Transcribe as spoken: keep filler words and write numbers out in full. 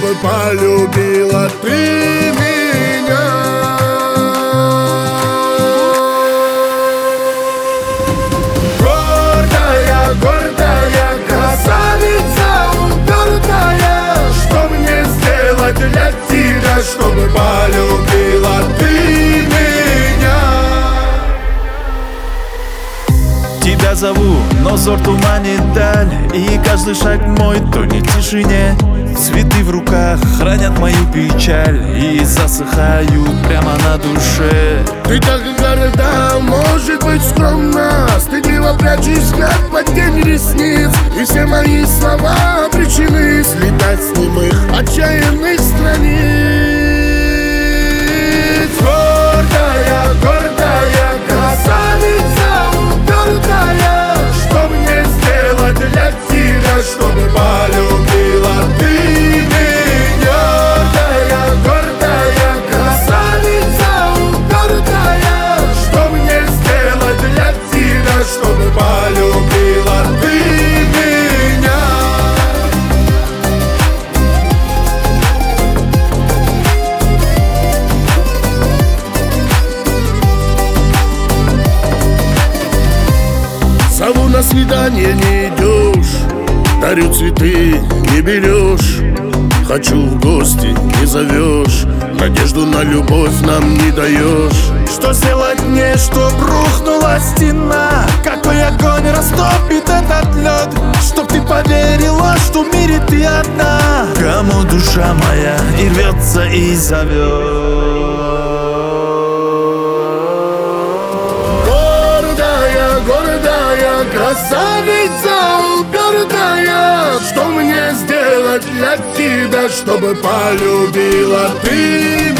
чтобы полюбила ты меня. Гордая, гордая, красавица упертая, что мне сделать для тебя, чтобы полюбила ты меня? Тебя зову, но взор туманит даль, и каждый шаг мой тонет в тишине. Цветы в руках хранят мою печаль и засыхают прямо на душе. Ты так горда, может быть скромна, стыдливо прячешь взгляд под тень ресниц, и все мои слова обречены слетать с немых отчаянных страниц. Гордая, гордая, красавица упертая, что мне сделать для тебя, чтобы полюбила ты меня? Гордая, гордая, красавица упертая, что мне сделать для тебя, чтобы полюбила ты меня? Зову на свидание, не идешь, дарю цветы, не берешь. Хочу в гости, не зовешь, надежду на любовь нам не даешь. Что сделать мне, чтоб рухнула стена? Какой огонь растопит этот лед? Чтоб ты поверила, что в мире ты одна, кому душа моя и рвется, и зовет. Гордая, гордая, красавица упертая, что мне сделать для тебя, чтобы полюбила ты